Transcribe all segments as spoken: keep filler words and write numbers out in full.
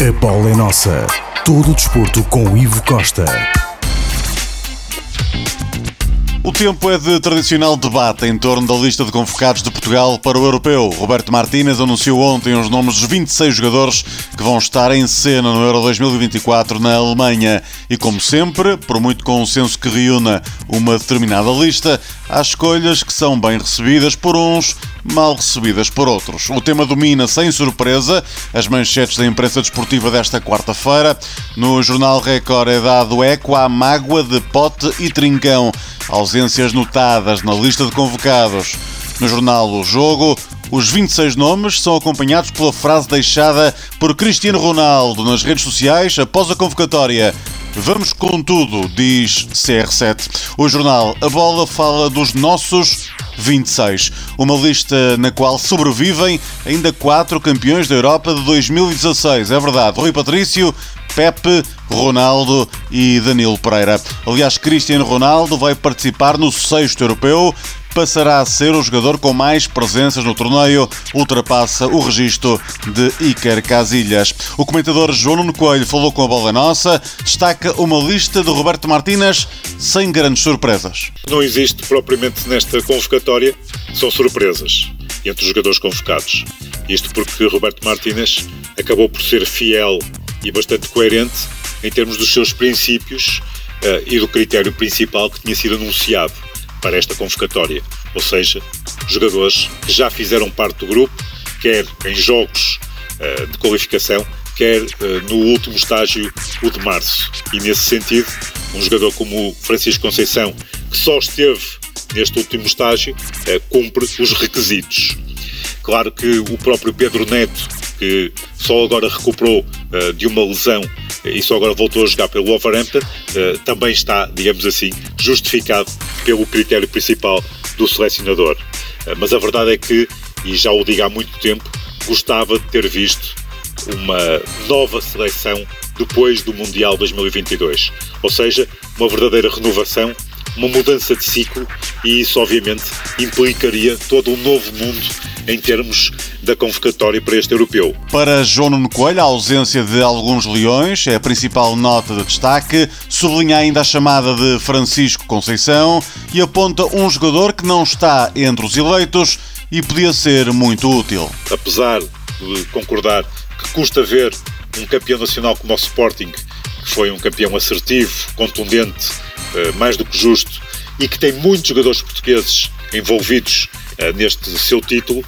A bola é nossa. Todo o desporto com Ivo Costa. O tempo é de tradicional debate em torno da lista de convocados de Portugal para o Europeu. Roberto Martínez anunciou ontem os nomes dos vinte e seis jogadores que vão estar em cena no Euro dois mil e vinte e quatro na Alemanha. E como sempre, por muito consenso que reúna uma determinada lista, há escolhas que são bem recebidas por uns, mal recebidas por outros. O tema domina, sem surpresa, as manchetes da imprensa desportiva desta quarta-feira. No jornal Record é dado eco à mágoa de Pote e Trincão. Ausências notadas na lista de convocados. No jornal O Jogo, os vinte e seis nomes são acompanhados pela frase deixada por Cristiano Ronaldo nas redes sociais após a convocatória. Vamos com tudo, diz C R sete. O jornal A Bola fala dos nossos vinte e seis. Uma lista na qual sobrevivem ainda quatro campeões da Europa de dois mil e dezasseis. É verdade, Rui Patrício, Pepe, Ronaldo e Danilo Pereira. Aliás, Cristiano Ronaldo vai participar no sexto europeu, passará a ser o jogador com mais presenças no torneio, ultrapassa o registro de Iker Casillas. O comentador João Nuno Coelho falou com a Bola Nossa, destaca uma lista de Roberto Martínez sem grandes surpresas. Não existe propriamente nesta convocatória, são surpresas entre os jogadores convocados. Isto porque Roberto Martínez acabou por ser fiel e bastante coerente em termos dos seus princípios uh, e do critério principal que tinha sido anunciado para esta convocatória, ou seja, jogadores que já fizeram parte do grupo, quer em jogos uh, de qualificação, quer uh, no último estágio, o de março. E nesse sentido, um jogador como o Francisco Conceição, que só esteve neste último estágio, uh, cumpre os requisitos. Claro que o próprio Pedro Neto, que só agora recuperou uh, de uma lesão e só agora voltou a jogar pelo Wolverhampton, uh, também está, digamos assim, justificado pelo critério principal do selecionador. Uh, mas a verdade é que, e já o digo há muito tempo, gostava de ter visto uma nova seleção depois do Mundial dois mil e vinte e dois. Ou seja, uma verdadeira renovação, uma mudança de ciclo, e isso obviamente implicaria todo um novo mundo em termos da convocatória para este europeu. Para João Nuno Coelho, a ausência de alguns leões é a principal nota de destaque, sublinha ainda a chamada de Francisco Conceição e aponta um jogador que não está entre os eleitos e podia ser muito útil. Apesar de concordar que custa ver um campeão nacional como o Sporting, que foi um campeão assertivo, contundente, mais do que justo, e que tem muitos jogadores portugueses envolvidos neste seu título,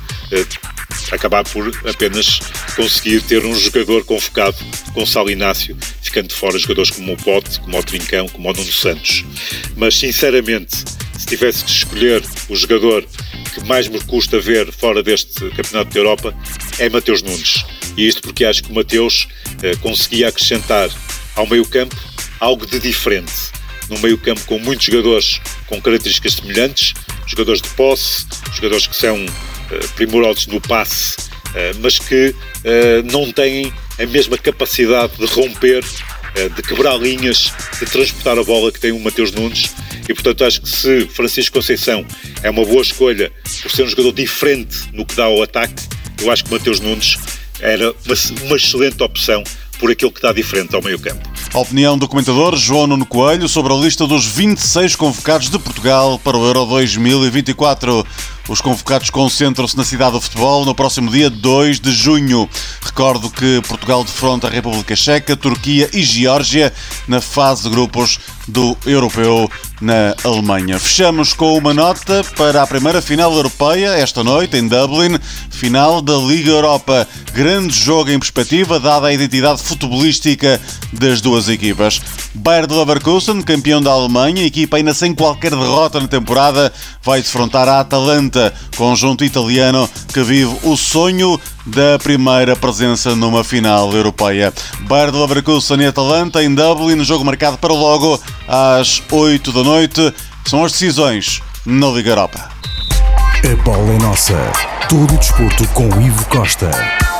acabar por apenas conseguir ter um jogador convocado com Sal Inácio, ficando de fora jogadores como o Pote, como o Trincão, como o Nuno Santos. Mas sinceramente, se tivesse que escolher o jogador que mais me custa ver fora deste Campeonato da Europa, é Mateus Nunes. E isto porque acho que o Mateus eh, conseguia acrescentar ao meio-campo algo de diferente. Num meio-campo com muitos jogadores com características semelhantes, jogadores de posse, jogadores que são uh, primorosos no passe, uh, mas que uh, não têm a mesma capacidade de romper, uh, de quebrar linhas, de transportar a bola que tem o Mateus Nunes. E portanto acho que se Francisco Conceição é uma boa escolha por ser um jogador diferente no que dá ao ataque, eu acho que o Mateus Nunes era uma, uma excelente opção por aquilo que dá diferente ao meio-campo. A opinião do comentador João Nuno Coelho sobre a lista dos vinte e seis convocados de Portugal para o Euro dois mil e vinte e quatro. Os convocados concentram-se na cidade do futebol no próximo dia dois de junho. Recordo que Portugal defronta a República Checa, Turquia e Geórgia na fase de grupos do Europeu na Alemanha. Fechamos com uma nota para a primeira final europeia esta noite em Dublin, final da Liga Europa. Grande jogo em perspectiva, dada a identidade futebolística das duas equipas. Bayer Leverkusen, campeão da Alemanha, equipa ainda sem qualquer derrota na temporada, vai defrontar a Atalanta, conjunto italiano que vive o sonho da primeira presença numa final europeia. Bayer Leverkusen e Atalanta em Dublin, jogo marcado para logo às oito da noite. São as decisões na Liga Europa. A bola é nossa. Todo o desporto com Ivo Costa.